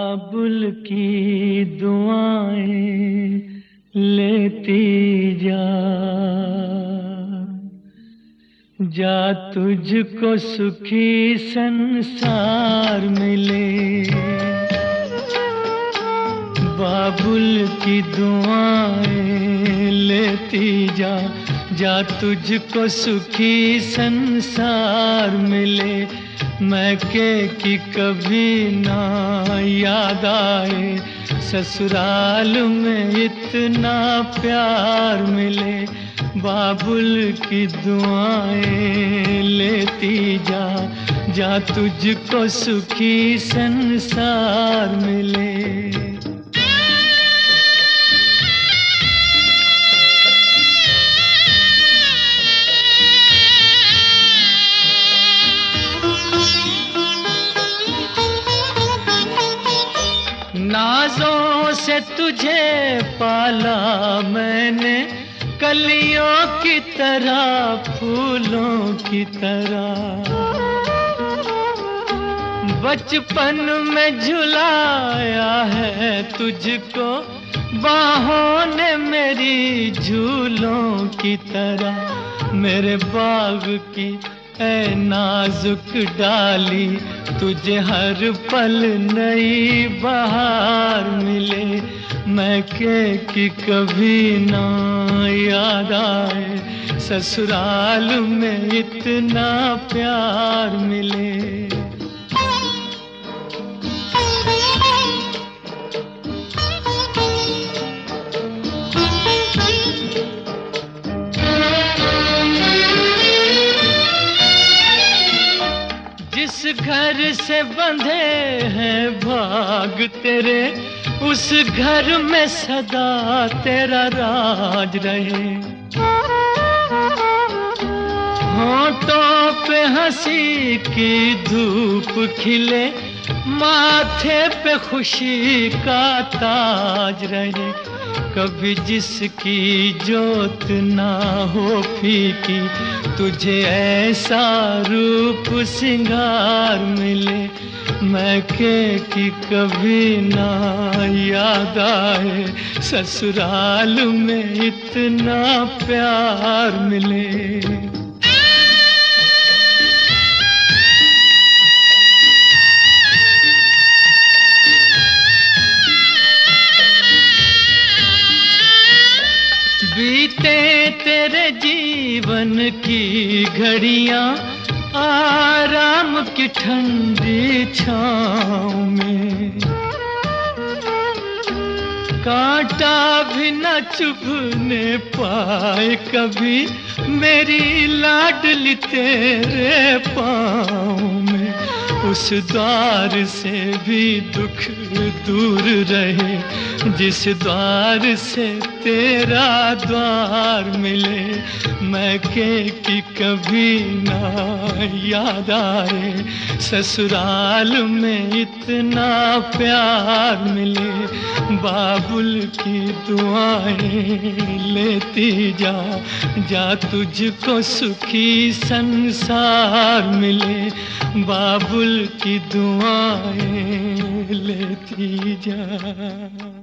बाबुल की दुआएं लेती जा, जा तुझको सुखी संसार मिले। बाबुल की दुआएं लेती जा, जा तुझको सुखी संसार मिले। मैके की कभी ना याद आए, ससुराल में इतना प्यार मिले। बाबुल की दुआएं लेती जा, जा तुझको सुखी संसार मिले। नाज़ों से तुझे पाला मैंने, कलियों की तरह फूलों की तरह। बचपन में झुलाया है तुझको बाहों ने मेरी झूलों की तरह। मेरे बाग की ऐ नाजुक डाली, तुझे हर पल नई बहार मिले। मैके की कभी ना याद आए, ससुराल में इतना प्यार मिले। जिस घर से बंधे हैं भाग तेरे, उस घर में सदा तेरा राज रहे। होठों पे हंसी की धूप खिले, माथे पे खुशी का ताज रहे। कभी जिसकी जोत ना हो फीकी, तुझे ऐसा रूप सिंगार मिले। मैके की कभी ना याद आए, ससुराल में इतना प्यार मिले। बीते तेरे जीवन की घड़ियां आराम की ठंडी छाँव में, कांटा भी न चुभने पाए कभी मेरी लाडली तेरे पाँव में। उस द्वार से भी दुख दूर रहे, जिस द्वार से तेरा द्वार मिले। मैके की कभी ना याद आए, ससुराल में इतना प्यार मिले। बाबुल की दुआएं लेती जा, जा तुझको सुखी संसार मिले। बाबुल की दुआएं लेती जा।